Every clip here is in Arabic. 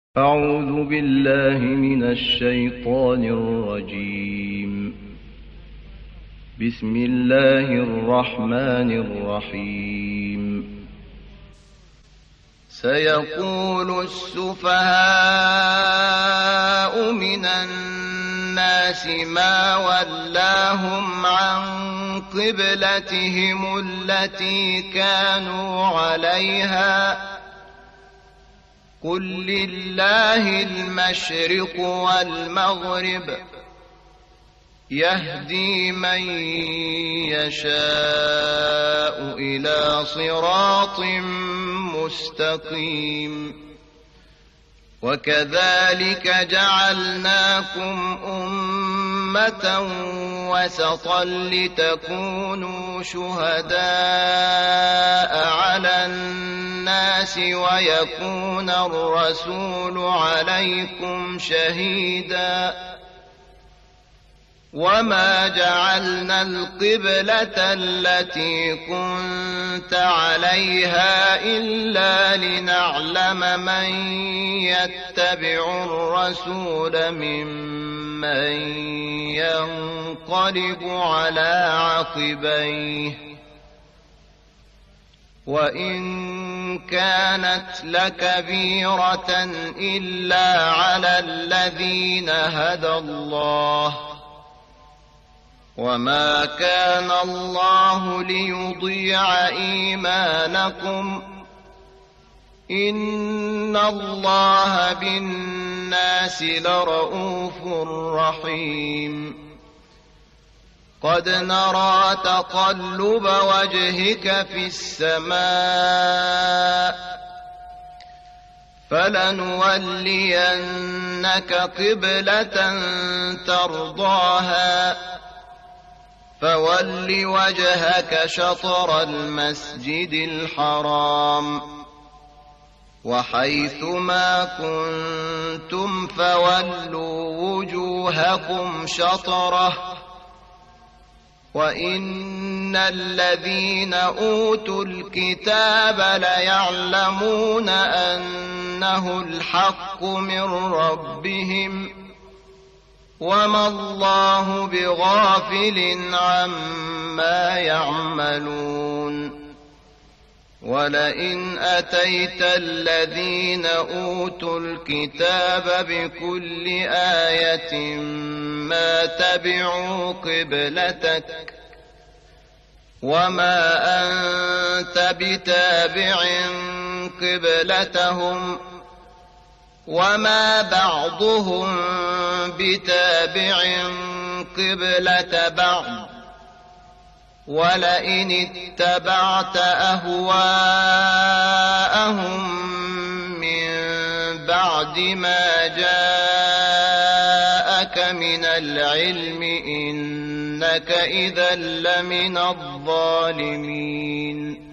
أعوذ بالله من الشيطان الرجيم. بسم الله الرحمن الرحيم. سيقول السفهاء من الناس ما ولاهم عن قبلتهم التي كانوا عليها قل لله المشرق والمغرب يهدي من يشاء إلى صراط مستقيم. وكذلك جعلناكم أمة وسطا لتكونوا شهداء على الناس ويكون الرسول عليكم شهيدا. وما جعلنا القبلة التي كنت عليها إلا لنعلم من يتبع الرسول ممن ينقلب على عقبيه وإن كانت لكبيرة إلا على الذين هدى الله وما كان الله ليضيع إيمانكم إن الله بالناس لرءوف رحيم. قد نرى تقلب وجهك في السماء فلنولينك قبلة ترضاها فول وجهك شطر المسجد الحرام وحيث ما كنتم فولوا وجوهكم شطره وإن الذين أوتوا الكتاب ليعلمون أنه الحق من ربهم وما الله بغافل عما يعملون. ولئن أتيت الذين أوتوا الكتاب بكل آية ما تبعوا قبلتك وما أنت بتابع قبلتهم وما بعضهم بتابع قبلة بعض ولئن اتبعت أهواءهم من بعد ما جاءك من العلم إنك إذا لمن الظالمين.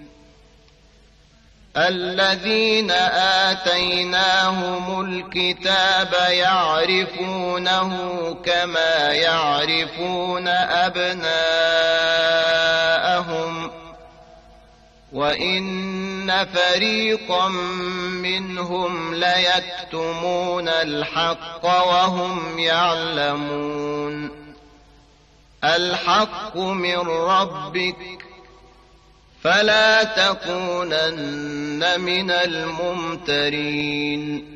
الذين آتيناهم الكتاب يعرفونه كما يعرفون أبناءهم وإن فريقا منهم ليكتمون الحق وهم يعلمون. الحق من ربك فلا تكونن من الممترين.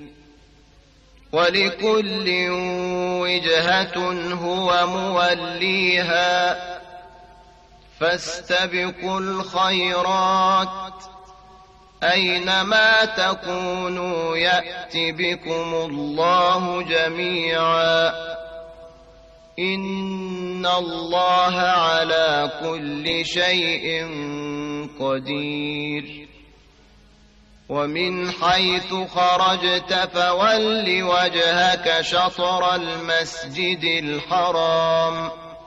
ولكل وجهة هو موليها فاستبقوا الخيرات أينما تكونوا يأت بكم الله جميعا إن الله على كل شيء قدير. ومن حيث خرجت فول وجهك شطر المسجد الحرام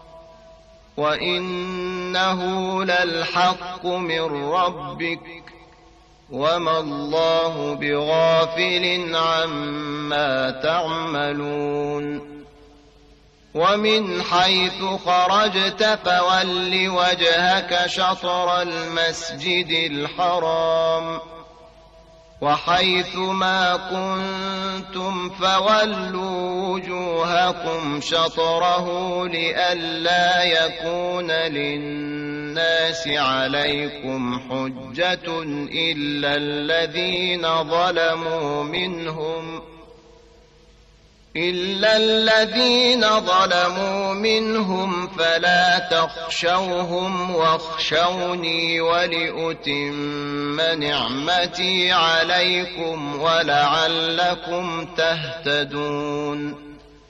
وإنه للحق من ربك وما الله بغافل عما تعملون. ومن حيث خرجت فول وجهك شطر المسجد الحرام وحيث ما كنتم فولوا وجوهكم شطره لئلا يكون للناس عليكم حجة إلا الذين ظلموا منهم فلا تخشوهم واخشوني ولأتم نعمتي عليكم ولعلكم تهتدون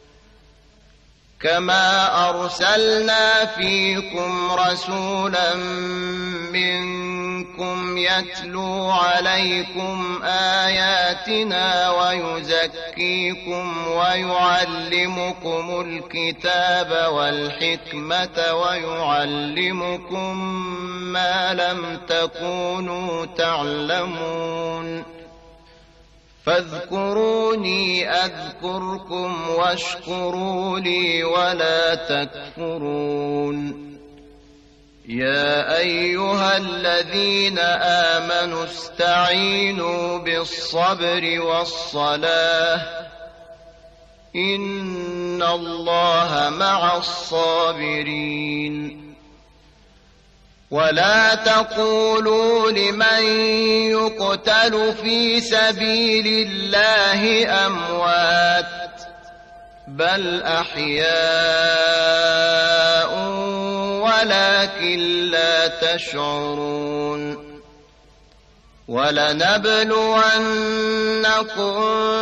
كما أرسلنا فيكم رسولا منكم يتلو عليكم آياتنا ويزكيكم ويعلمكم الكتاب والحكمة ويعلمكم ما لم تكونوا تعلمون فاذكروني أذكركم واشكروا لي ولا تكفرون يا أيها الذين آمنوا استعينوا بالصبر والصلاة إن الله مع الصابرين ولا تقولوا لمن يقتل في سبيل الله أموات بل أحياء ولكن لا تشعرون ولنبلونكم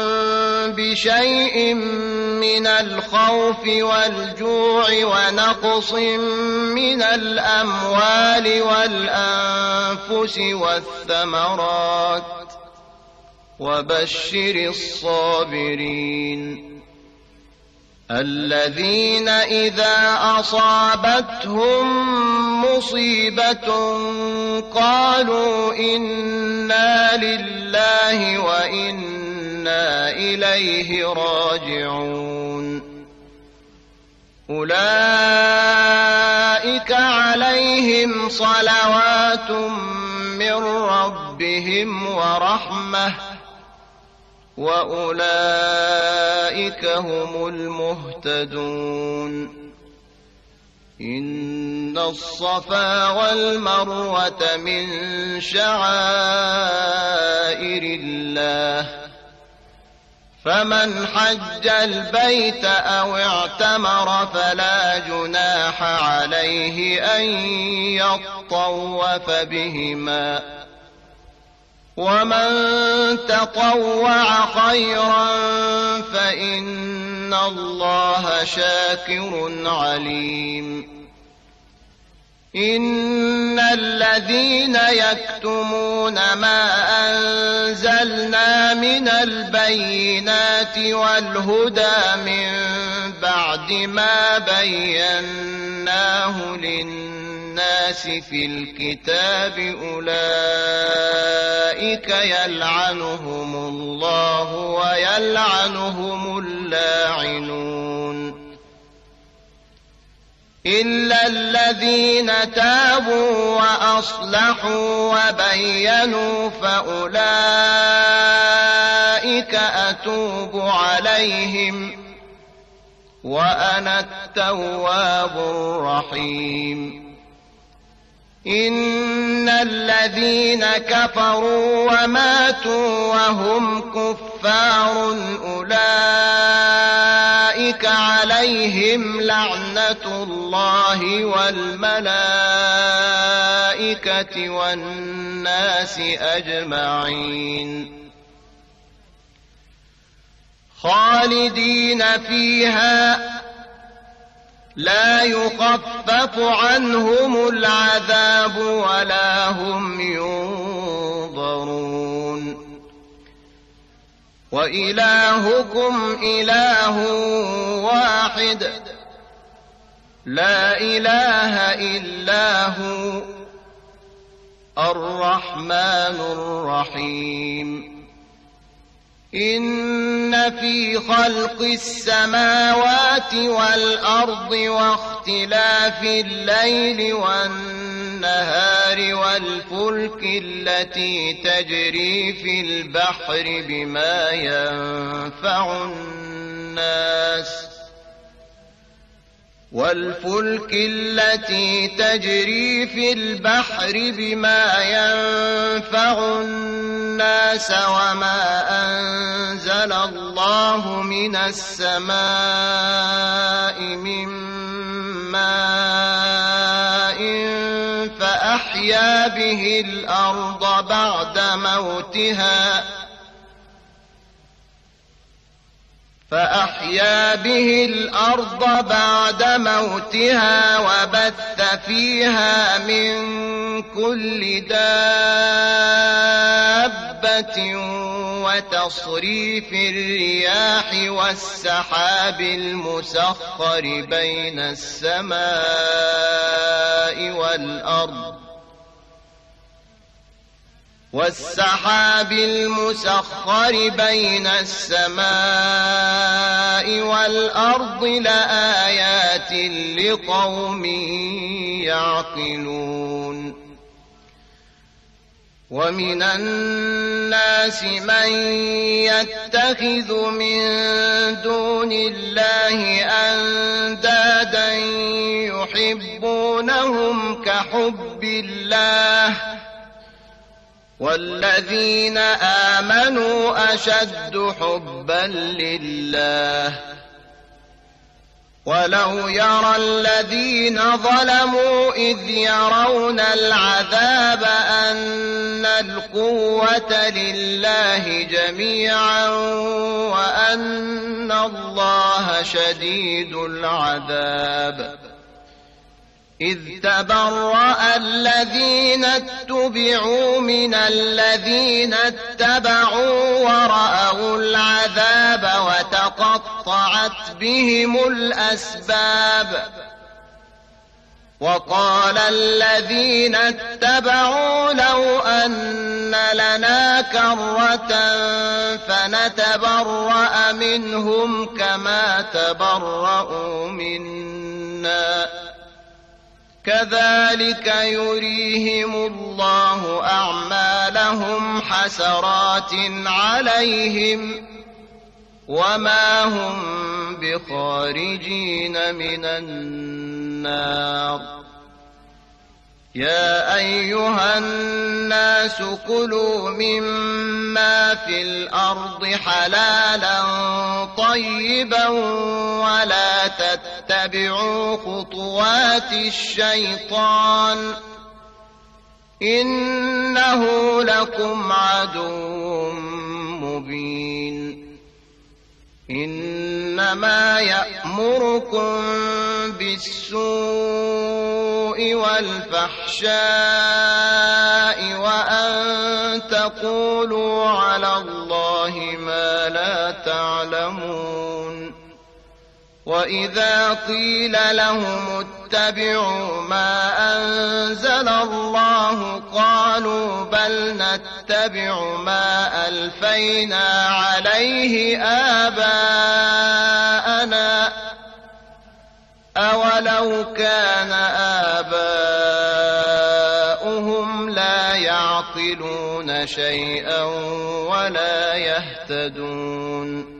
بشيء من الخوف والجوع ونقص من الأموال والأنفس والثمرات وبشر الصابرين الذين إذا أصابتهم مصيبة قالوا إنا لله وإنا إليه راجعون أولئك عليهم صلوات من ربهم ورحمة وأولئك هم المهتدون إن الصفا والمروة من شعائر الله فمن حج البيت أو اعتمر فلا جناح عليه أن يطوف بهما ومن تطوع خيرا فإن الله شاكر عليم إن الذين يكتمون ما أنزلنا من البينات والهدى من بعد ما بيناه للناس في الكتاب أولئك يلعنهم الله ويلعنهم اللاعنون إلا الذين تابوا وأصلحوا وبينوا فأولئك أتوب عليهم وأنا التواب الرحيم إن الذين كفروا وماتوا وهم كفار أولئك عليهم لعنة الله والملائكة والناس أجمعين خالدين فيها لا يخفف عنهم العذاب ولا هم ينظرون وإلهكم إله واحد لا إله إلا هو الرحمن الرحيم إن في خلق السماوات والأرض واختلاف الليل والنهار والنهار والفلك التي تجري في البحر بما ينفع الناس وما أنزل الله من السماء من ماء فأحيا به الأرض بعد موتها وبث فيها من كل دابة وتصريف الرياح والسحاب المسخر بين السماء والأرض لآيات لقوم يعقلون ومن الناس من يتخذ من دون الله أندادا يحبونهم كحب الله والذين آمنوا أشد حبا لله ولو يرى الذين ظلموا إذ يرون العذاب أن القوة لله جميعا وأن الله شديد العذاب إذ تبرأ الذين اتبعوا من الذين اتبعوا ورأوا العذاب وتقطعت بهم الأسباب وقال الذين اتبعوا لو أن لنا كرة فنتبرأ منهم كما تبرأوا منا كذلك يريهم الله أعمالهم حسرات عليهم وما هم بخارجين من النار يا أيها الناس كلوا مما في الأرض حلالا طيبا ولا تتبعوا خطوات الشيطان إنه لكم عدو مبين إنما يأمركم بالسوء والفحشاء وأن تقولوا على الله ما لا تعلمون وإذا قيل لهم اتبعوا ما أنزل الله قالوا بل نتبع ما ألفينا عليه آباءنا أولو كان آباؤهم لا يعقلون شيئا ولا يهتدون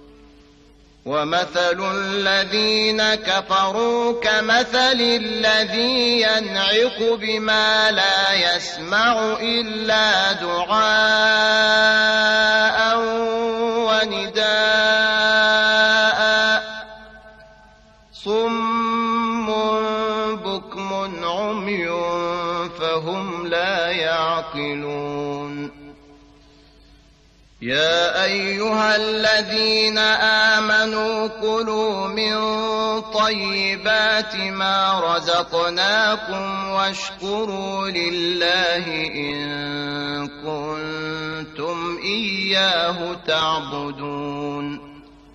ومثل الذين كفروا كمثل الذي ينعق بما لا يسمع إلا دعاء ونداء صم بكم عمي فهم لا يعقلون يا أيها الذين آمنوا كلوا من طيبات ما رزقناكم واشكروا لله إن كنتم إياه تعبدون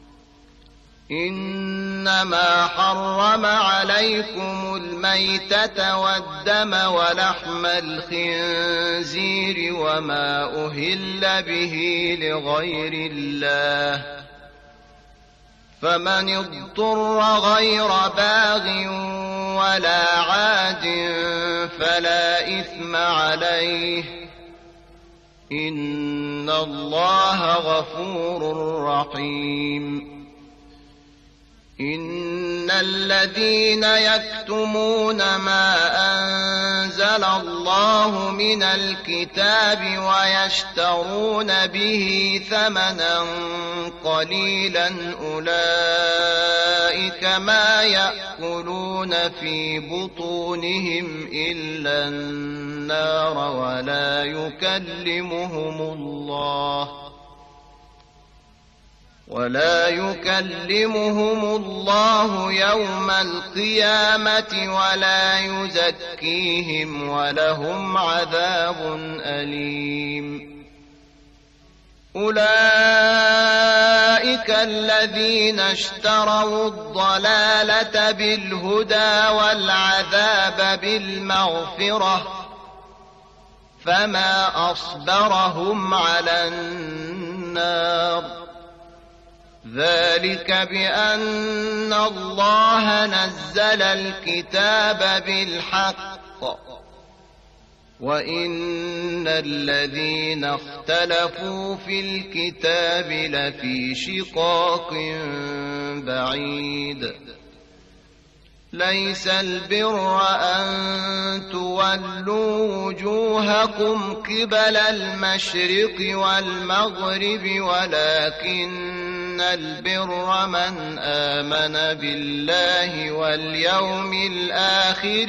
إنما حرم عليكم الميتة والدم ولحم الخنزير وما أهل به لغير الله فمن اضطر غير باغ ولا عاد فلا إثم عليه إن الله غفور رحيم إن الذين يكتمون ما أنزل الله من الكتاب ويشترون به ثمنا قليلا أولئك ما يأكلون في بطونهم إلا النار ولا يكلمهم الله يوم القيامة ولا يزكيهم ولهم عذاب أليم أولئك الذين اشتروا الضلالة بالهدى والعذاب بالمغفرة فما أصبرهم على النار ذلك بأن الله نزل الكتاب بالحق وإن الذين اختلفوا في الكتاب لفي شقاق بعيد ليس البر أن تولوا وجوهكم قبل المشرق والمغرب ولكن البر من آمن بالله واليوم الآخر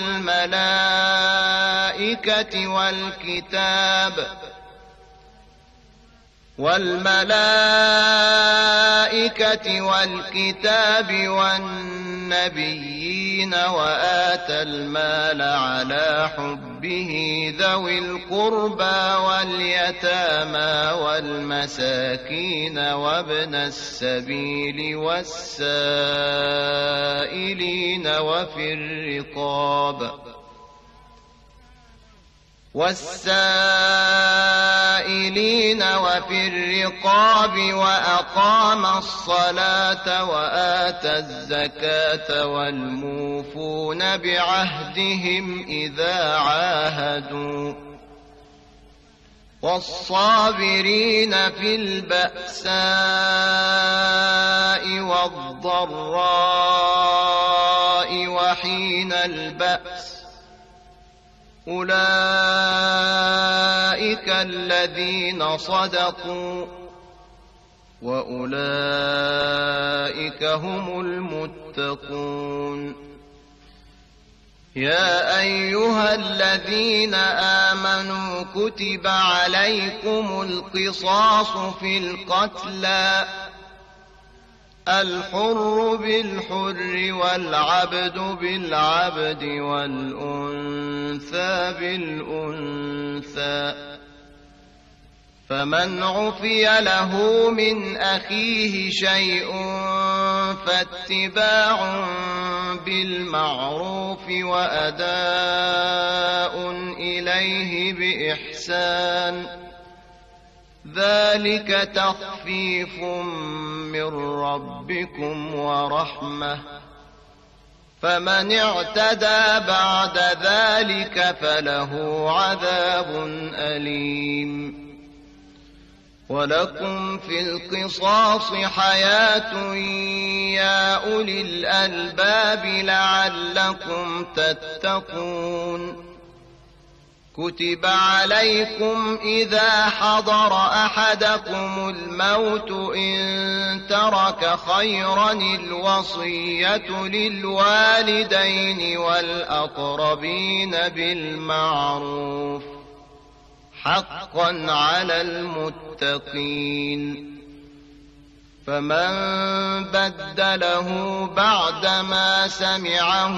والملائكة والكتاب والنبيين وآتى المال على حبه ذوي القربى واليتامى والمساكين وابن السبيل والسائلين وفي الرقاب وأقام الصلاة وآتى الزكاة والموفون بعهدهم إذا عاهدوا والصابرين في البأساء والضراء وحين البأس أولئك الذين صدقوا وأولئك هم المتقون يا أيها الذين آمنوا كتب عليكم القصاص في القتلى الحر بالحر والعبد بالعبد والأنثى بالأنثى فمن عفي له من أخيه شيء فاتباع بالمعروف وأداء إليه بإحسان ذلك تخفيف من ربكم ورحمة فمن اعتدى بعد ذلك فله عذاب أليم ولكم في القصاص حياة يا أولي الألباب لعلكم تتقون كتب عليكم إذا حضر أحدكم الموت إن ترك خيرا الوصية للوالدين والأقربين بالمعروف حقا على المتقين فمن بدله بعدما سمعه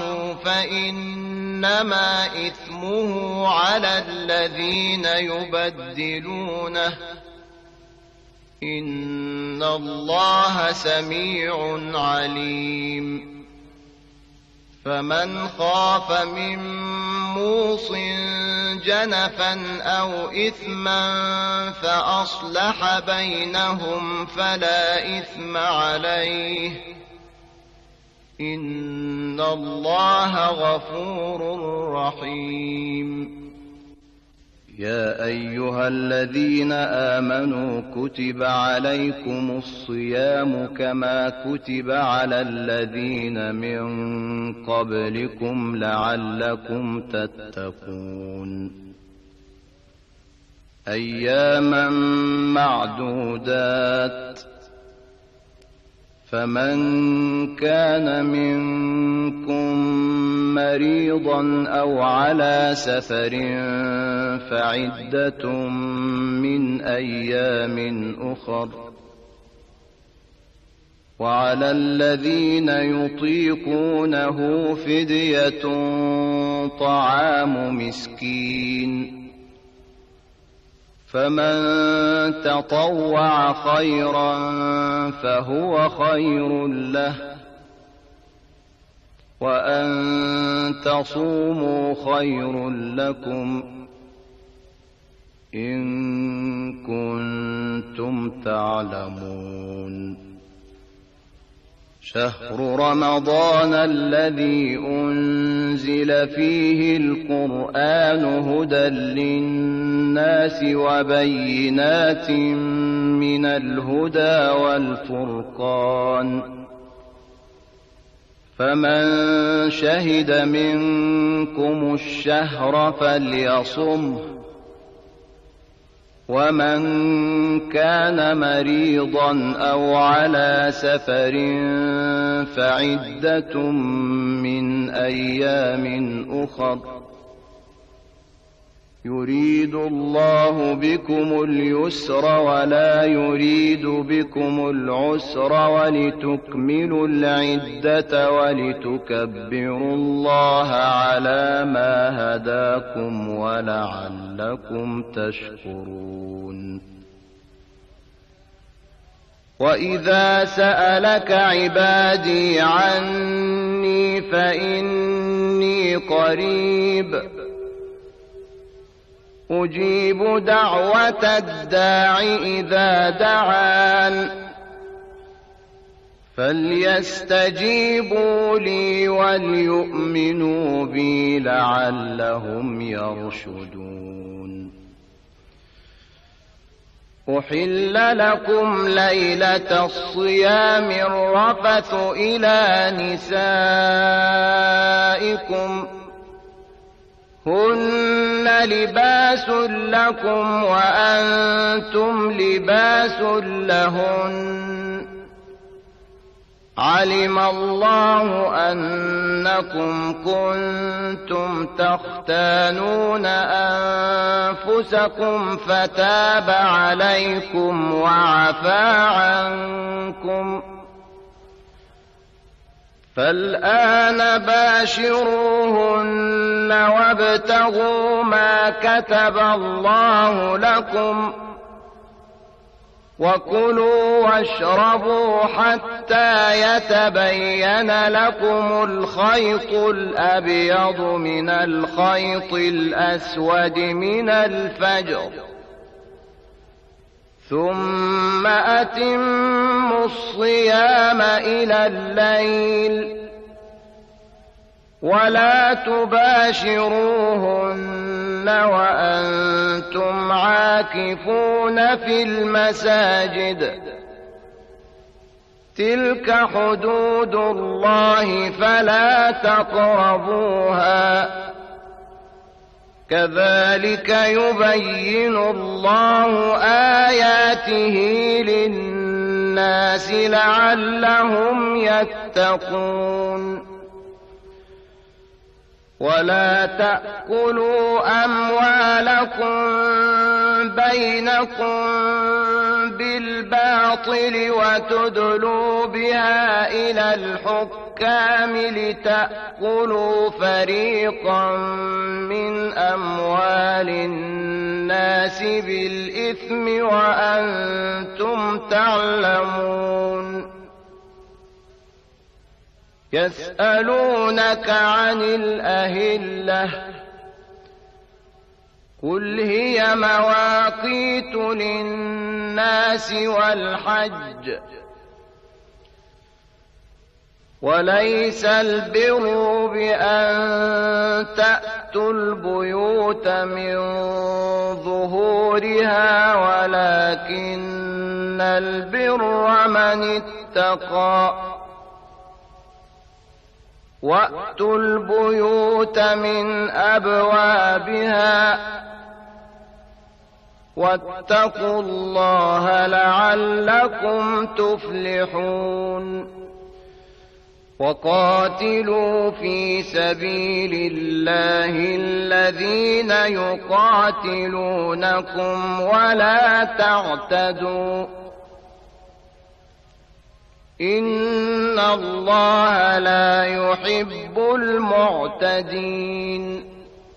فإنما إثمه على الذين يبدلونه إن الله سميع عليم فمن خاف من موص جنفا أو إثما فأصلح بينهم فلا إثم عليه إن الله غفور رحيم. يا أيها الذين آمنوا كتب عليكم الصيام كما كتب على الذين من قبلكم لعلكم تتقون. أياما معدودات، فمن كان منكم مريضا أو على سفر فعدة من أيام أخر، وعلى الذين يطيقونه فدية طعام مسكين، فمن تطوع خيرا فهو خير له، وأن تصوموا خير لكم إن كنتم تعلمون. شهر رمضان الذي أنزل فيه القرآن هدى للناس وبينات من الهدى والفرقان، فمن شهد منكم الشهر فليصمه، ومن كان مريضا أو على سفر فعدة من أيام أخر، يريد الله بكم اليسر ولا يريد بكم العسر، ولتكملوا العدة ولتكبروا الله على ما هداكم ولعلكم تشكرون. وإذا سألك عبادي عني فإني قريب أجيب دعوة الداع إذا دعان، فليستجيبوا لي وليؤمنوا بي لعلهم يرشدون. أحل لكم ليلة الصيام الرفث إلى نسائكم هن لباس لكم وأنتم لباس لهن، علم الله أنكم كنتم تختانون أنفسكم فتاب عليكم وعفى عنكم، فالآن باشروهن وابتغوا ما كتب الله لكم، وكلوا واشربوا حتى يتبين لكم الخيط الأبيض من الخيط الأسود من الفجر، ثم أتموا الصيام إلى الليل، ولا تباشروهن وأنتم عاكفون في المساجد، تلك حدود الله فلا تقربوها، كذلك يبين الله آياته للناس لعلهم يتقون. ولا تأكلوا أموالكم بينكم بالباطل وتدلوا بها إلى الحكام لتأكلوا فريقا من أموال الناس بالإثم وأنتم تعلمون. يسألونك عن الأهلة قل هي مواقيت للناس والحج، وليس البر بأن تأتوا البيوت من ظهورها ولكن البر من اتقى وأتوا البيوت من أبوابها واتقوا الله لعلكم تفلحون وقاتلوا في سبيل الله الذين يقاتلونكم ولا تعتدوا إن الله لا يحب المعتدين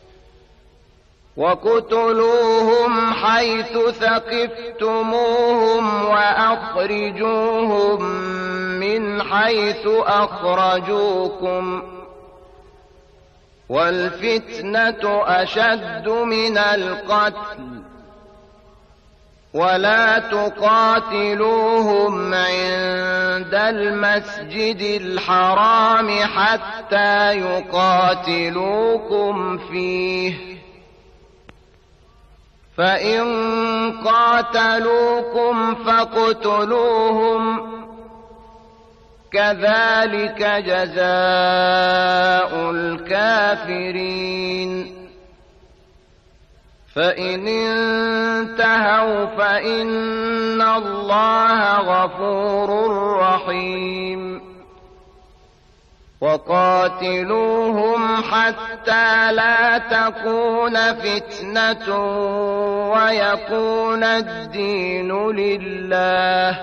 وقتلوهم حيث ثقفتموهم وأخرجوهم من حيث أخرجوكم والفتنة أشد من القتل ولا تقاتلوهم عند المسجد الحرام حتى يقاتلوكم فيه فإن قاتلوكم فاقتلوهم كذلك جزاء الكافرين فإن انتهوا فإن الله غفور رحيم وقاتلوهم حتى لا تكون فتنة ويكون الدين لله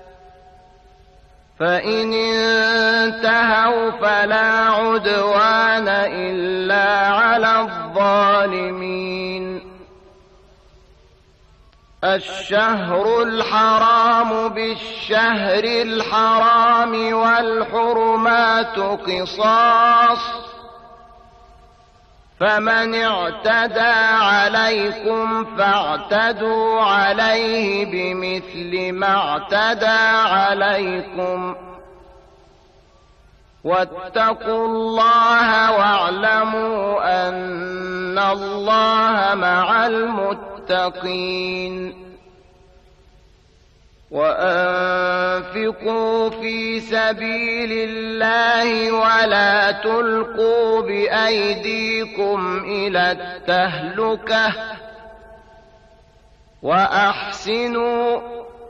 فإن انتهوا فلا عدوان إلا على الظالمين الشهر الحرام بالشهر الحرام والحرمات قصاص فمن اعتدى عليكم فاعتدوا عليه بمثل ما اعتدى عليكم واتقوا الله واعلموا أن الله مع المتقين وأنفقوا في سبيل الله ولا تلقوا بأيديكم إلى التهلكة وأحسنوا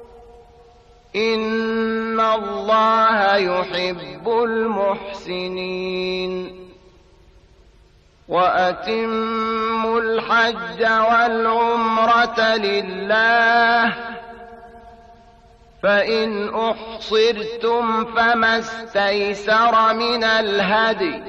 إن الله يحب المحسنين وأتموا الحج والعمرة لله فإن أحصرتم فما استيسر من الهدي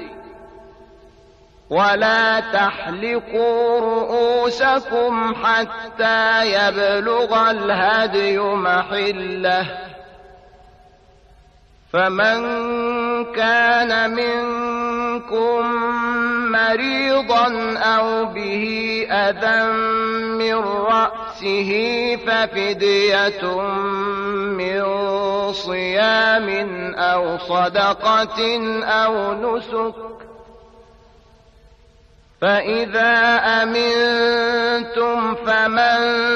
ولا تحلقوا رؤوسكم حتى يبلغ الهدي محله فمن كان منكم مريضا أو به أذى من رأسه ففدية من صيام أو صدقة أو نسك فإذا أمنتم فمن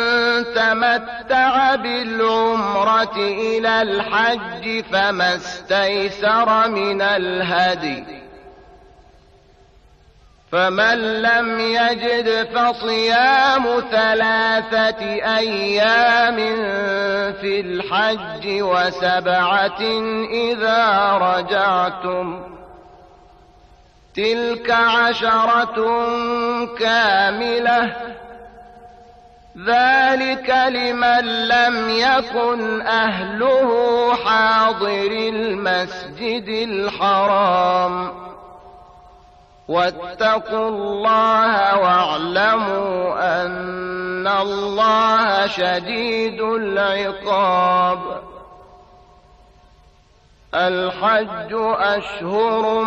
تمتع بالعمرة إلى الحج فما استيسر من الهدي فمن لم يجد فصيام 3 أيام في الحج و7 إذا رجعتم تلك 10 كاملة ذلك لمن لم يكن أهله حاضر المسجد الحرام واتقوا الله واعلموا أن الله شديد العقاب الحج أشهر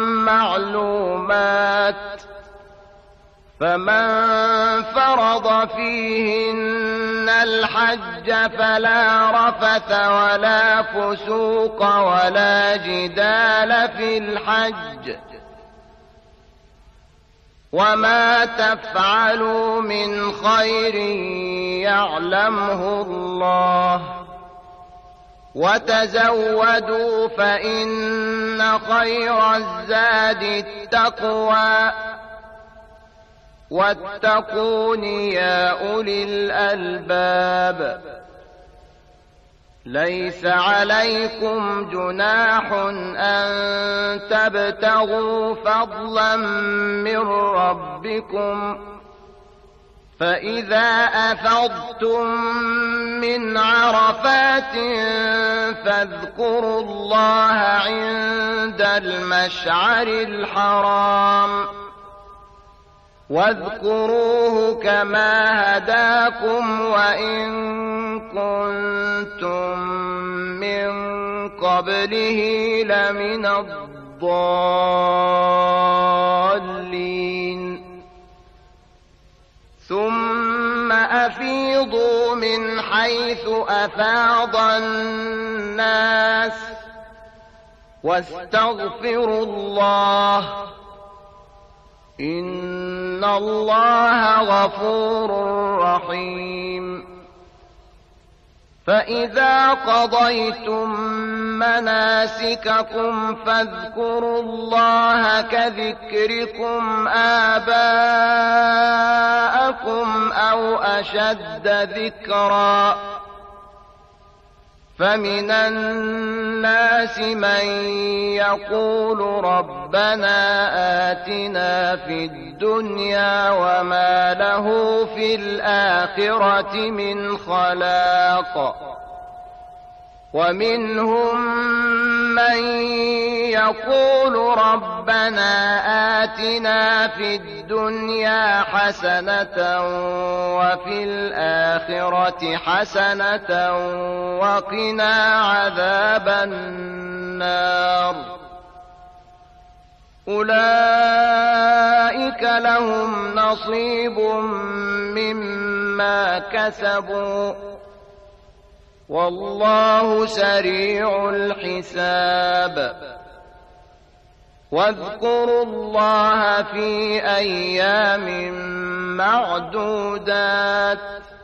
معلومات فمن فرض فيهن الحج الحج فلا رفث ولا فسوق ولا جدال في الحج وما تفعلوا من خير يعلمه الله وتزودوا فإن خير الزاد التقوى واتقون يا أولي الألباب ليس عليكم جناح أن تبتغوا فضلا من ربكم فإذا أفضتم من عرفات فاذكروا الله عند المشعر الحرام واذكروه كما هداكم وإن كنتم من قبله لمن الضالين ثم أفيضوا من حيث أفاض الناس واستغفروا الله إن الله غفور رحيم فإذا قضيتم مناسككم فاذكروا الله كذكركم آباءكم أو أشد ذكرا فمن الناس من يقول ربنا آتنا في الدنيا وما له في الآخرة من خلاق ومنهم من يقول ربنا آتنا في الدنيا حسنة وفي الآخرة حسنة وقنا عذاب النار أولئك لهم نصيب مما كسبوا والله سريع الحساب واذكروا الله في أيام معدودات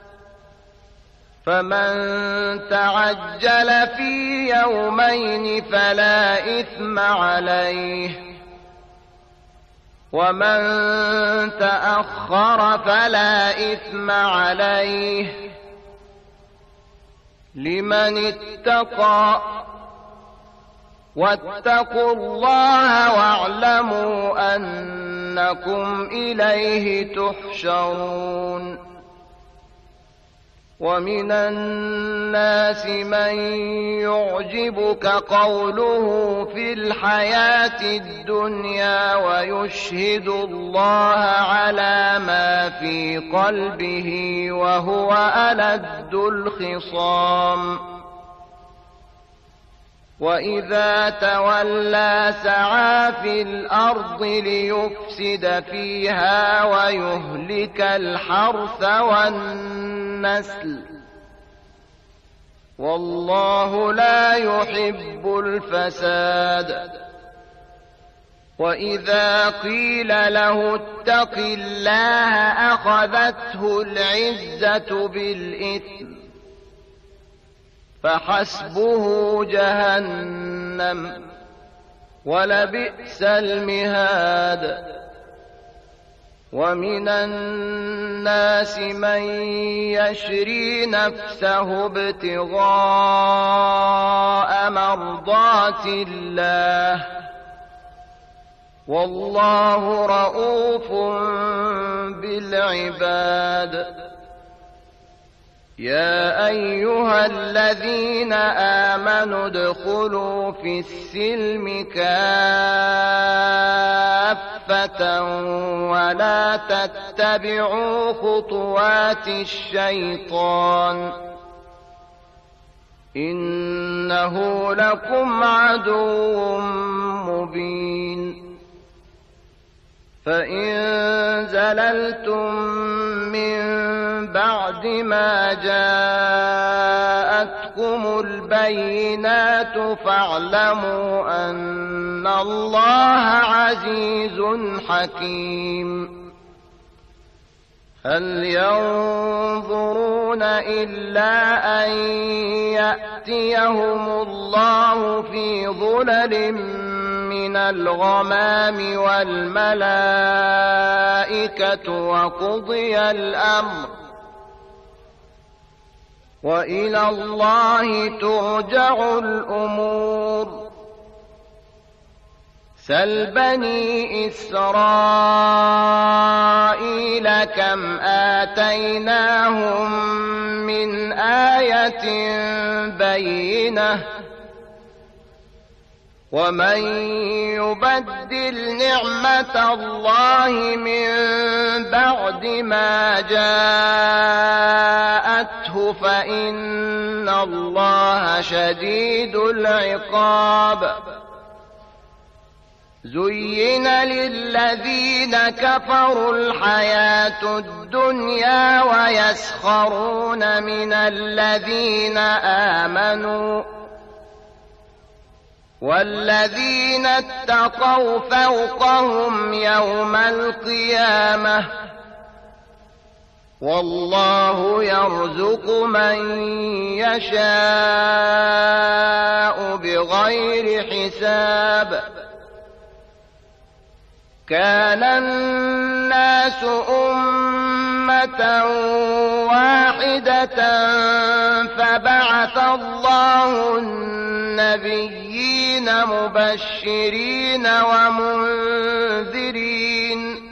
فمن تعجل في يومين فلا إثم عليه ومن تأخر فلا إثم عليه لمن اتقى واتقوا الله واعلموا أنكم إليه تحشرون ومن الناس من يعجبك قوله في الحياة الدنيا ويشهد الله على ما في قلبه وهو ألد الخصام وإذا تولى سعى في الأرض ليفسد فيها ويهلك الحرث والنسل والله لا يحب الفساد وإذا قيل له اتق الله أخذته العزة بالإثم فحسبه جهنم ولبئس المهاد ومن الناس من يشري نفسه ابتغاء مرضات الله والله رؤوف بالعباد يا أيها الذين آمنوا ادخلوا في السلم كافة ولا تتبعوا خطوات الشيطان إنه لكم عدو مبين فإن زللتم من بعد ما جاءتكم البينات فاعلموا أن الله عزيز حكيم. هل ينظرون إلا أن يأتيهم الله في ظلل من الغمام والملائكة وقضي الأمر وإلى الله ترجع الأمور. سل بني إسرائيل كم آتيناهم من آية بينة ومن يبدل نعمة الله من بعد ما جاءته فإن الله شديد العقاب. زين للذين كفروا الحياة الدنيا ويسخرون من الذين آمنوا والذين اتقوا فوقهم يوم القيامة والله يرزق من يشاء بغير حساب. كان الناس أمة واحدة فبعث الله النبيين مبشرين ومنذرين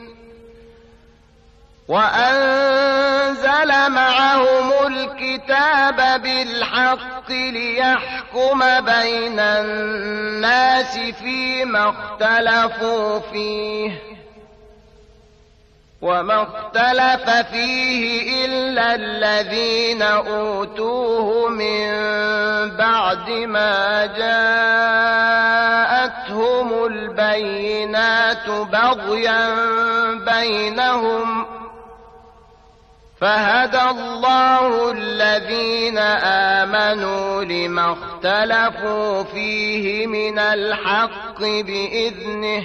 وأنزل معهم الكتاب بالحق ليحكم بين الناس فيما اختلفوا فيه وما اختلف فيه إلا الذين أوتوه من بعد ما جاءتهم البينات بغيا بينهم فهدى الله الذين آمنوا لما اختلفوا فيه من الحق بإذنه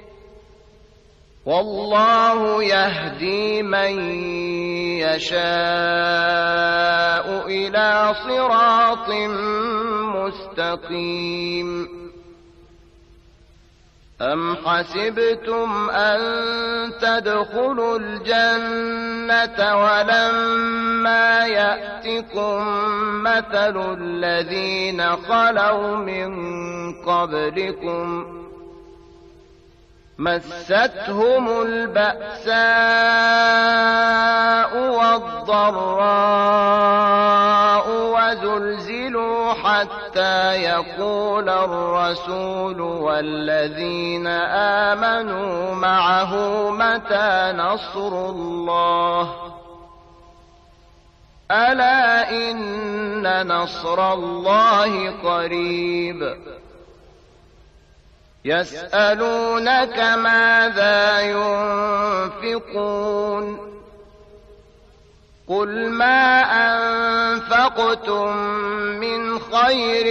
والله يهدي من يشاء إلى صراط مستقيم. أم حسبتم أن تدخلوا الجنة ولما يأتكم مثل الذين خلوا من قبلكم مستهم البأساء والضراء وزلزلوا حتى يقول الرسول والذين آمنوا معه متى نصر الله ألا إن نصر الله قريب. يسألونك ماذا ينفقون قل ما أنفقتم من خير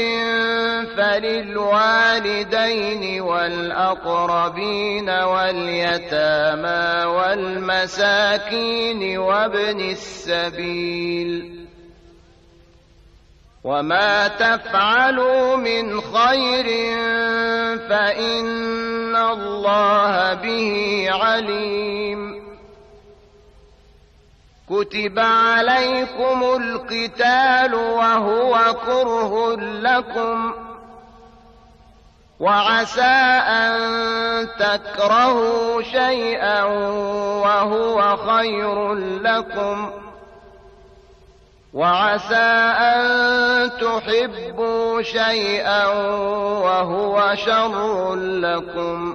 فللوالدين والأقربين واليتامى والمساكين وابن السبيل وما تفعلوا من خير فإن الله به عليم. كتب عليكم القتال وهو كره لكم وعسى أن تكرهوا شيئا وهو خير لكم وعسى أن تحبوا شيئا وهو شر لكم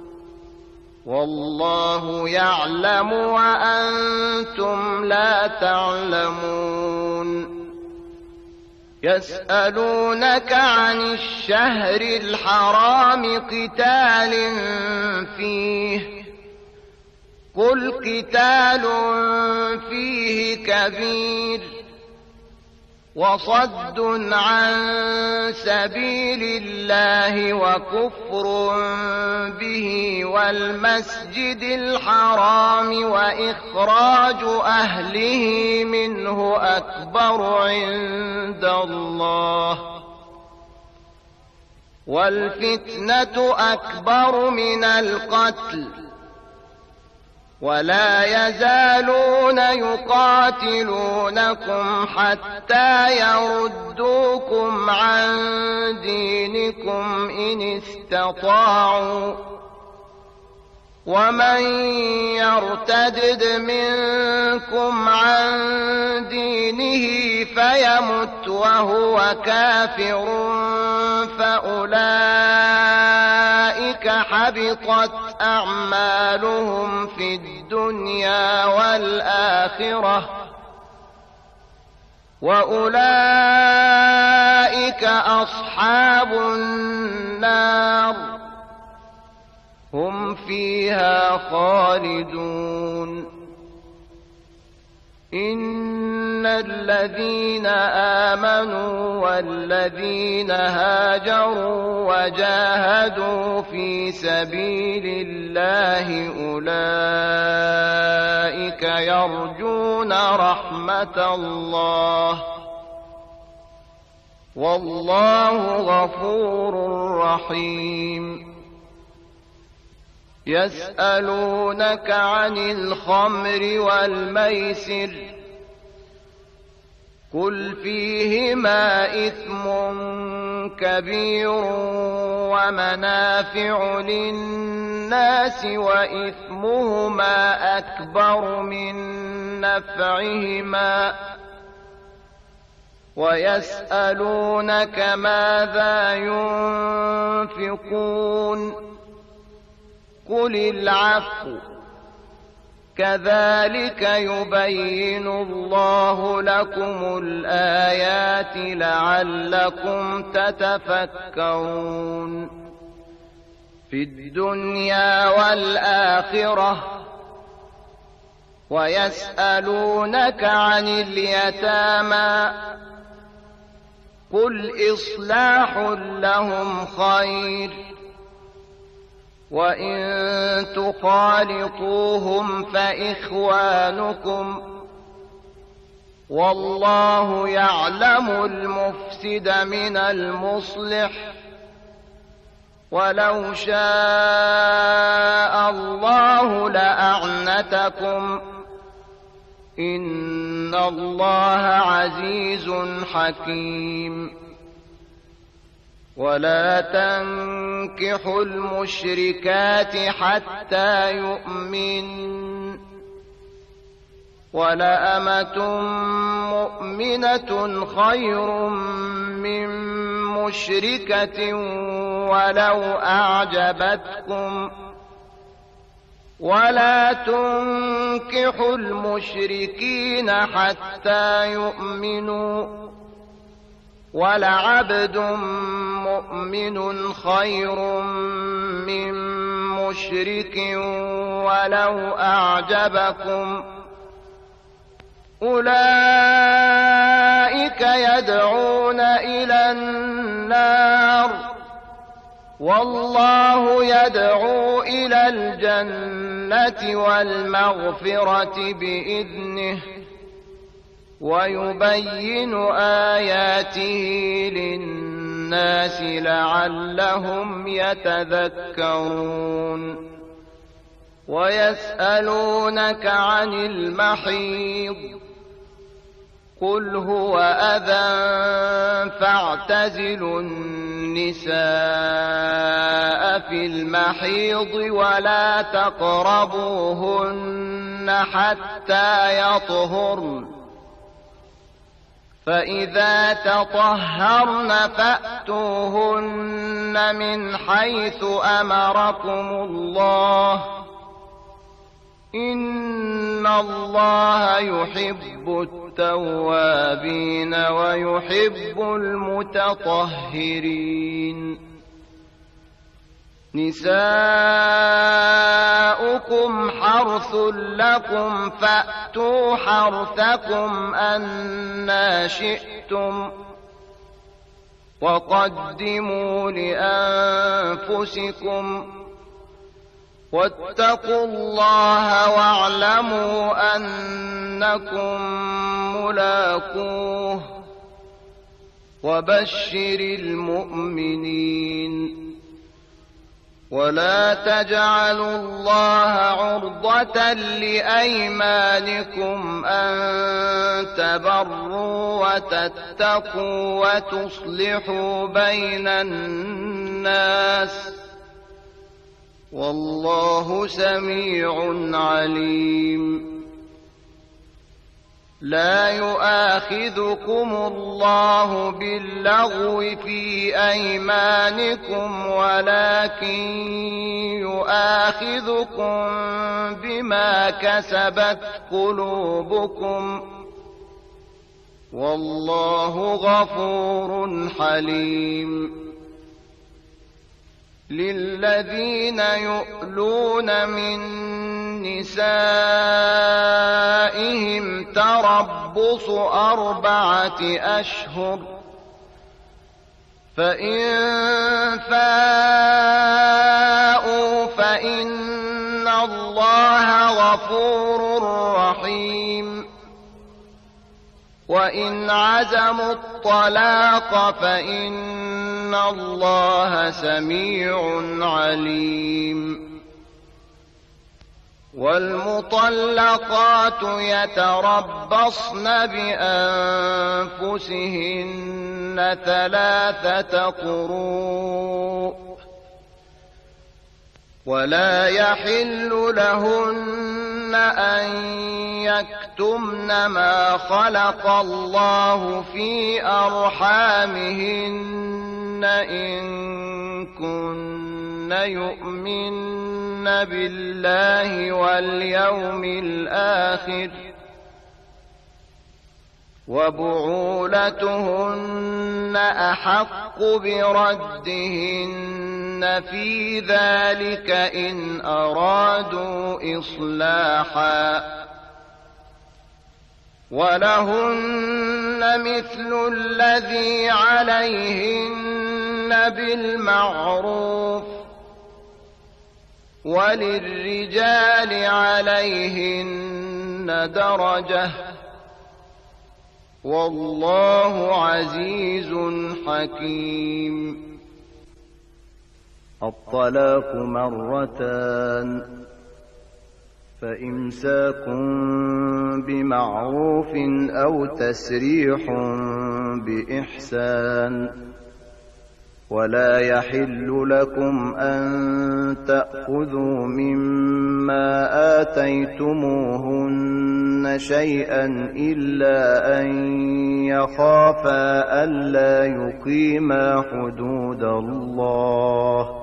والله يعلم وأنتم لا تعلمون. يسألونك عن الشهر الحرام قتال فيه قل قتال فيه كبير وصد عن سبيل الله وكفر به والمسجد الحرام وإخراج أهله منه أكبر عند الله والفتنة أكبر من القتل ولا يزالون يقاتلونكم حتى يردوكم عن دينكم إن استطاعوا ومن يرتدد منكم عن دينه فيمت وهو كافر فأولئك حبطت أعمالهم في الدنيا والآخرة وأولئك أصحاب النار هم فيها خالدون إن الذين آمنوا والذين هاجروا وجاهدوا في سبيل الله أولئك يرجون رحمة الله والله غفور رحيم يسألونك عن الخمر والميسر قل فيهما إثم كبير ومنافع للناس وإثمهما أكبر من نفعهما ويسألونك ماذا ينفقون قل العفو كذلك يبين الله لكم الآيات لعلكم تتفكرون في الدنيا والآخرة ويسألونك عن اليتامى قل إصلاح لهم خير وإن تخالطوهم فإخوانكم والله يعلم المفسد من المصلح ولو شاء الله لأعنتكم إن الله عزيز حكيم ولا تنكحوا المشركات حتى يؤمنوا ولأمة مؤمنة خير من مشركة ولو أعجبتكم ولا تنكحوا المشركين حتى يؤمنوا ولعبد مؤمن خير من مشرك ولو أعجبكم أولئك يدعون إلى النار والله يدعو إلى الجنة والمغفرة بإذنه ويبين آياته للناس لعلهم يتذكرون ويسألونك عن المحيض قل هو أذى فاعتزلوا النساء في المحيض ولا تقربوهن حتى يطهرن فإذا تطهرن فأتوهن من حيث أمركم الله إن الله يحب التوابين ويحب المتطهرين نساؤكم حرث لكم فأتوا حرثكم أنى شئتم وقدموا لأنفسكم واتقوا الله واعلموا أنكم ملاقوه وبشر المؤمنين ولا تجعلوا الله عرضة لأيمانكم أن تبروا وتتقوا وتصلحوا بين الناس والله سميع عليم لا يؤاخذكم الله باللغو في أيمانكم ولكن يؤاخذكم بما كسبت قلوبكم والله غفور حليم للذين يؤلون من نسائهم تربص 4 أشهر فإن فاءوا فإن الله غفور رحيم وإن عزموا الطلاق فإن الله سميع عليم والمطلقات يتربصن بأنفسهن 3 قروء ولا يحل لهن أن يكتمن ما خلق الله في أرحامهن إن كن يؤمن بالله واليوم الآخر وبعولتهن أحق بردهن في ذلك إن أرادوا إصلاحا ولهن مثل الذي عليهن بالمعروف وللرجال عليهن درجة والله عزيز حكيم الطلاق 2 فإمساك بمعروف أو تسريح بإحسان ولا يحل لكم أن تأخذوا مما آتيتموهن شيئا إلا أن يخافا ألا يقيما حدود الله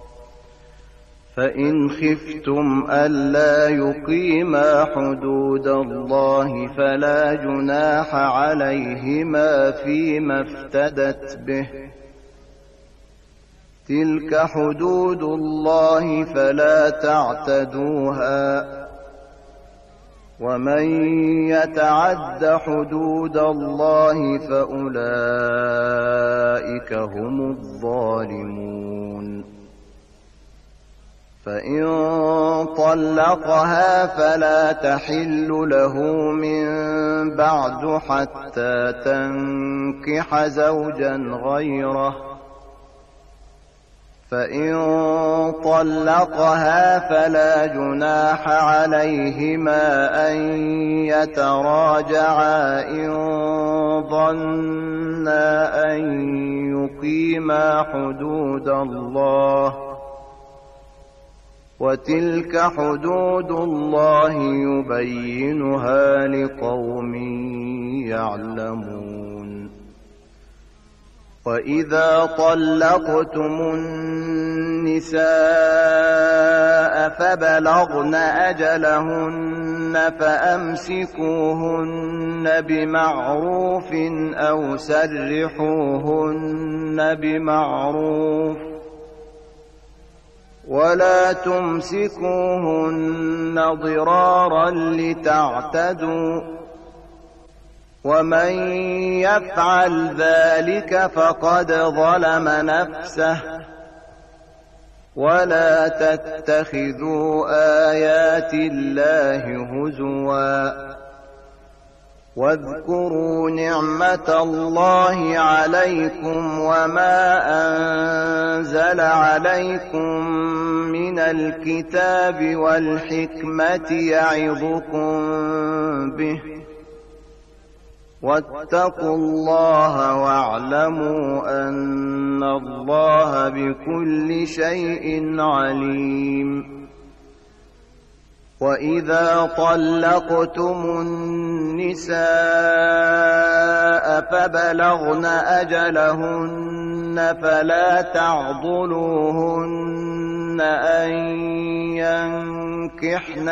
فإن خفتم ألا يقيما حدود الله فلا جناح عليهما فيما افتدت به تلك حدود الله فلا تعتدوها ومن يتعد حدود الله فأولئك هم الظالمون فإن طلقها فلا تحل له من بعد حتى تنكح زوجا غيره فإن طلقها فلا جناح عليهما أن يتراجعا إن ظنا أن يقيما حدود الله وتلك حدود الله يبينها لقوم يعلمون وإذا طلقتم النساء فبلغن أجلهن فأمسكوهن بمعروف أو سرحوهن بمعروف ولا تمسكوهن ضرارا لتعتدوا ومن يفعل ذلك فقد ظلم نفسه ولا تتخذوا آيات الله هزوا واذكروا نعمة الله عليكم وما أنزل عليكم من الكتاب والحكمة يعظكم به واتقوا الله واعلموا أن الله بكل شيء عليم وإذا طلقتم النساء فبلغن أجلهن فلا تعضلوهن أن ينكحن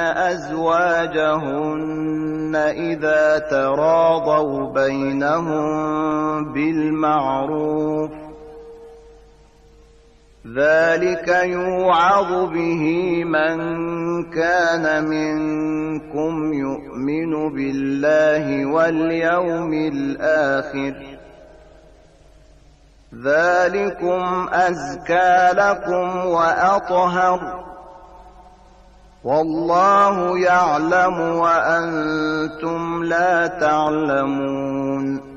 أزواجهن إذا تراضوا بينهم بالمعروف ذلك يوعظ به من كان منكم يؤمن بالله واليوم الآخر ذلكم أزكى لكم وأطهر والله يعلم وأنتم لا تعلمون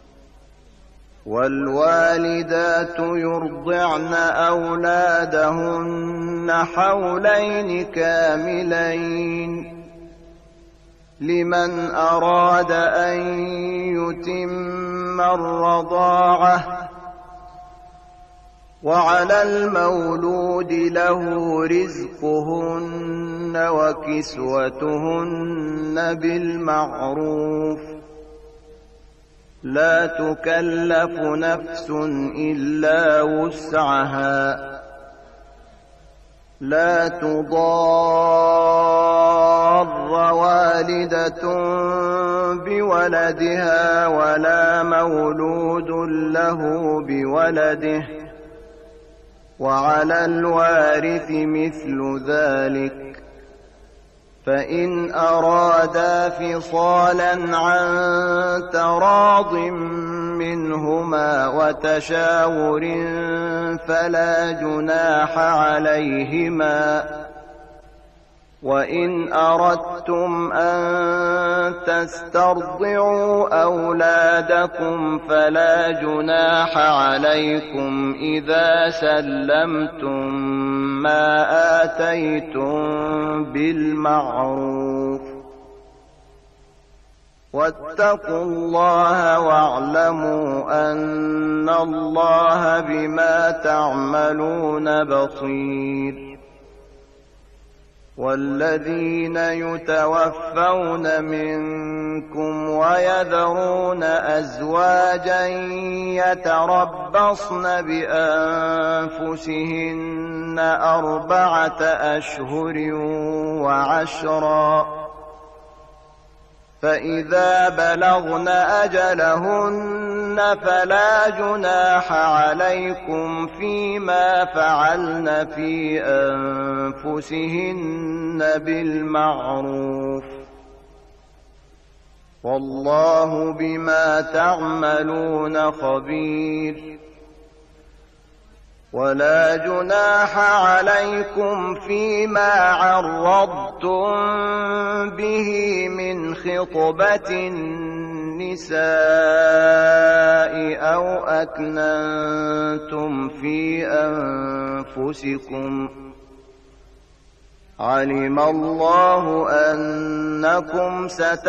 والوالدات يرضعن أولادهن حولين كاملين لمن أراد أن يتم الرضاعة وعلى المولود له رزقهن وكسوتهن بالمعروف لا تكلف نفس إلا وسعها لا تضار والدة بولدها ولا مولود له بولده وعلى الوارث مثل ذلك فإن أرادا فصالا عن تراض منهما وتشاور فلا جناح عليهما وإن أردتم أن تسترضعوا أولادكم فلا جناح عليكم إذا سلمتم ما آتيتم بالمعروف واتقوا الله واعلموا أن الله بما تعملون بصير والذين يتوفون منكم ويذرون أزواجا يتربصن بأنفسهن 4 أشهر وعشرا فإذا بلغن أجلهن فلا جناح عليكم فيما فعلن في أنفسهن بالمعروف والله بما تعملون خبير ولا جناح عليكم فيما عرضتم به من خطبة النساء أو أكننتم في أنفسكم علم الله أنكم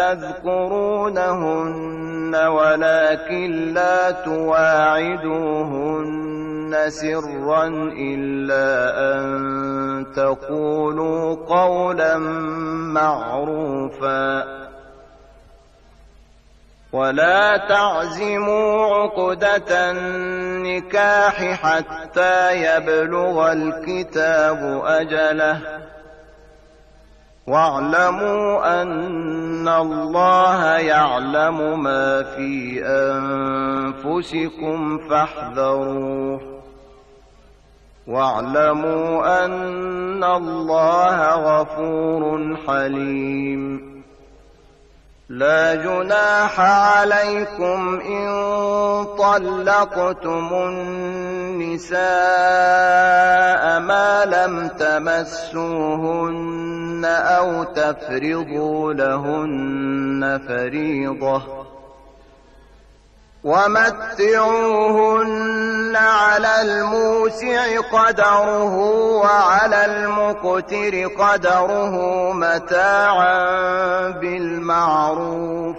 ستذكرونهن ولكن لا تواعدوهن سرا إلا أن تقولوا قولا معروفا ولا تعزموا عقدة النكاح حتى يبلغ الكتاب أجله واعلموا أن الله يعلم ما في أنفسكم فاحذروه واعلموا أن الله غفور حليم. لا جناح عليكم إن طلقتم النساء ما لم تمسوهن أو تفرضوا لهن فريضة، ومتعوهن على الموسع قدره وعلى المقتر قدره متاعا بالمعروف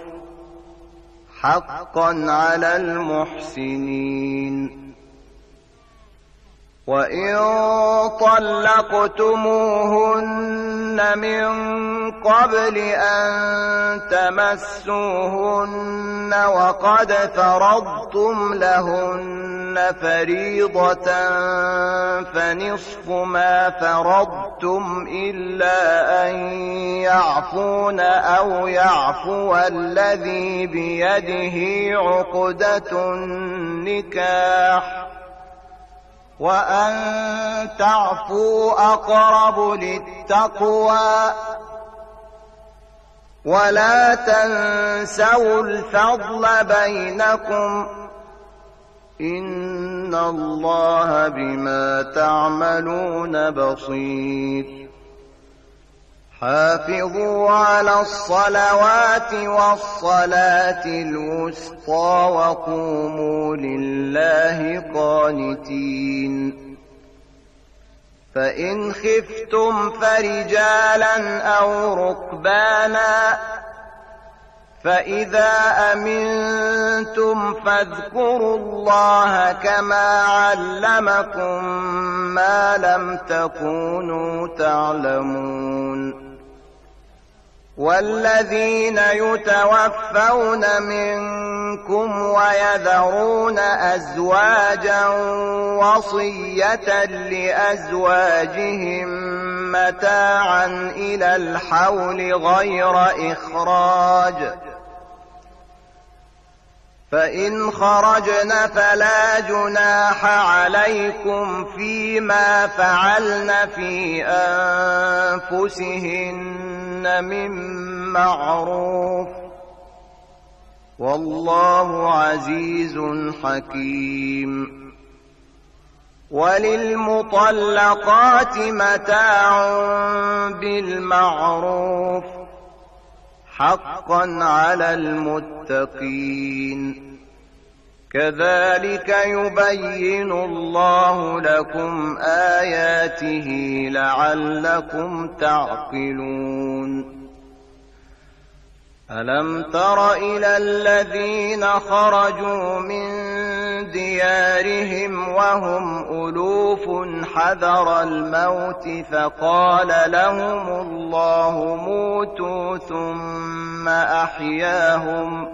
حقا على المحسنين. وإن طلقتموهن من قبل أن تمسوهن وقد فرضتم لهن فريضة فنصف ما فرضتم إلا أن يعفون أو يعفو الذي بيده عقدة النكاح، وأن تعفوا أقرب للتقوى، ولا تنسوا الفضل بينكم إن الله بما تعملون بصير. حافظوا على الصلوات والصلاة الوسطى وقوموا لله قانتين. فإن خفتم فرجالا أو ركبانا، فإذا أمنتم فاذكروا الله كما علمكم ما لم تكونوا تعلمون. والذين يتوفون منكم ويذرون أزواجا وصية لأزواجهم متاعا إلى الحول غير إخراج، فإن خرجن فلا جناح عليكم فيما فعلن في أنفسهن من معروف، والله عزيز حكيم. وللمطلقات متاع بالمعروف حقا على المتقين. كذلك يبين الله لكم آياته لعلكم تعقلون. ألم تر إلى الذين خرجوا من ديارهم وهم ألوف حذر الموت فقال لهم الله موتوا ثم أحياهم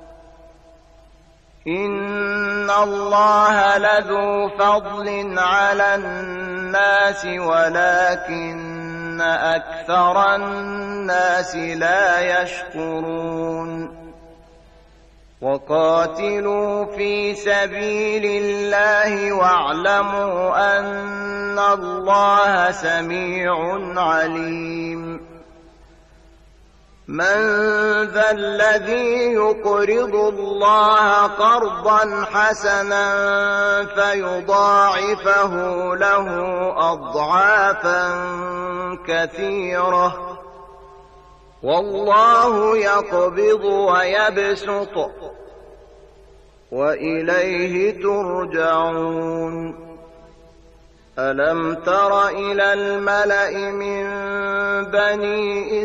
إن الله لذو فضل على الناس ولكن أكثر الناس لا يشكرون. وقاتلوا في سبيل الله واعلموا أن الله سميع عليم. من ذا الذي يقرض الله قرضا حسنا فيضاعفه له أضعافا كثيرة والله يقبض ويبسط وإليه ترجعون. ألم تر إلى الملأ من بني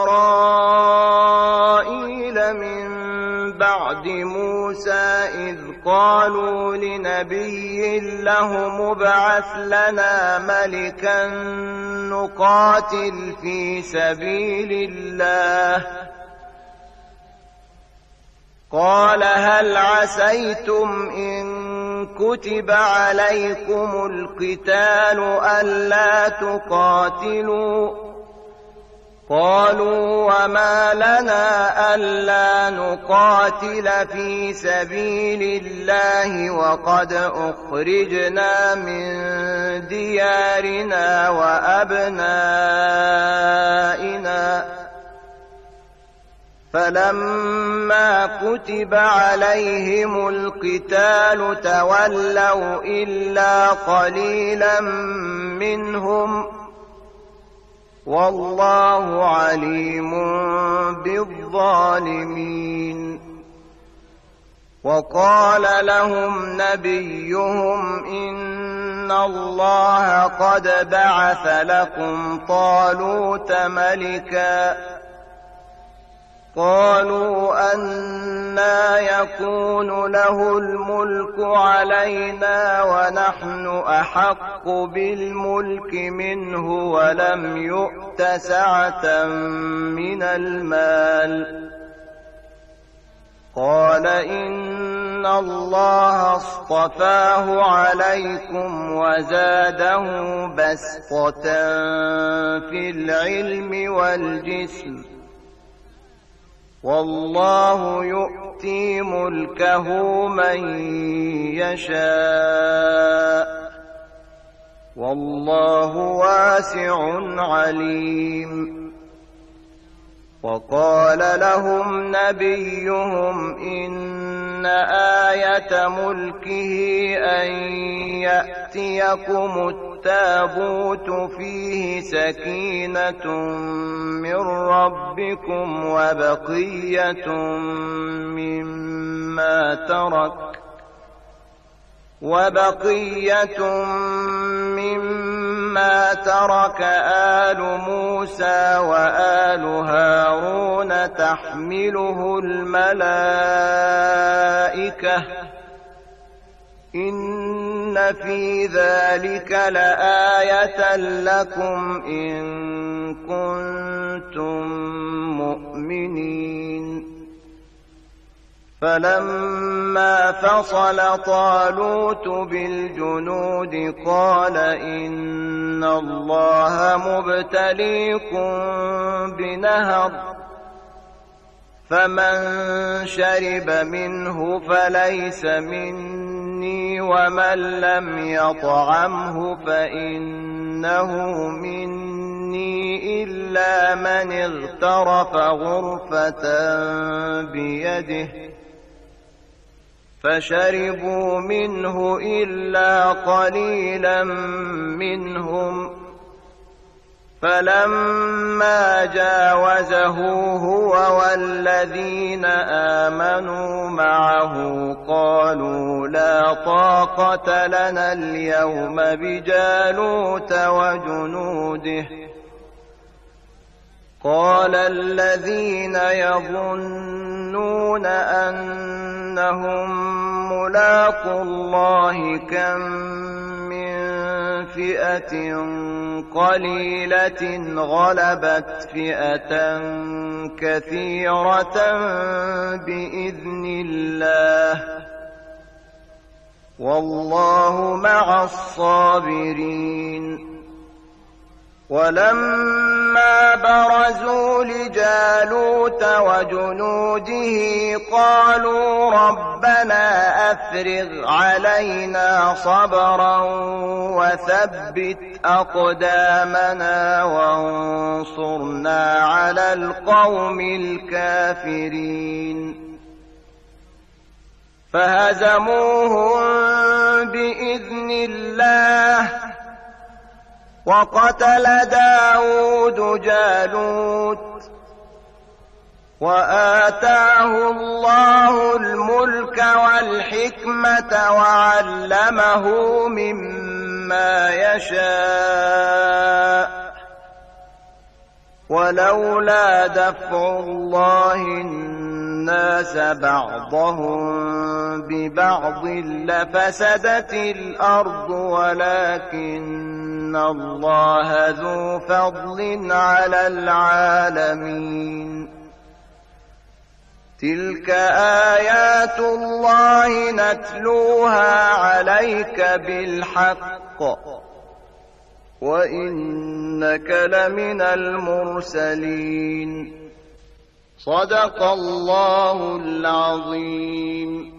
إسرائيل من بعد موسى إذ قالوا لنبي له مبعث لنا ملكا نقاتل في سبيل الله قال هل عسيتم إن كتب عليكم القتال ألا تقاتلوا قالوا وما لنا ألا نقاتل في سبيل الله وقد أخرجنا من ديارنا وأبنائنا فلما كتب عليهم القتال تولوا إلا قليلا منهم والله عليم بالظالمين. وقال لهم نبيهم إن الله قد بعث لكم طالوت ملكا قالوا أنى يكون له الملك علينا ونحن أحق بالملك منه ولم يؤت سعة من المال قال إن الله اصطفاه عليكم وزاده بسطة في العلم والجسم والله يؤتي ملكه من يشاء والله واسع عليم. وقال لهم نبيهم إن آية ملكه أن يأتيكم التابوت فيه سكينة من ربكم وبقية مما ترك آل موسى وآل هارون تحمله الملائكة إن في ذلك لآية لكم إن كنتم مؤمنين. فلما فصل طالوت بالجنود قال إن الله مبتليكم بنهر فمن شرب منه فليس مني ومن لم يطعمه فإنه مني إلا من اغترف غرفة بيده فشربوا منه إلا قليلا منهم فلما جاوزه هو والذين آمنوا معه قالوا لا طاقة لنا اليوم بجالوت وجنوده قال الذين يظنون أنهم ملاقو الله كم من فئة قليلة غلبت فئة كثيرة بإذن الله والله مع الصابرين. ولما برزوا لجالوت وجنوده قالوا ربنا أفرغ علينا صبرا وثبت أقدامنا وانصرنا على القوم الكافرين فهزموهم بإذن الله وقتل داود جالوت وآتاه الله الملك والحكمة وعلمه مما يشاء ولولا دفع الله الناس بعضهم ببعض لفسدت الأرض ولكن الله ذو فضل على العالمين. تلك آيات الله نتلوها عليك بالحق وإنك لمن المرسلين. صدق الله العظيم.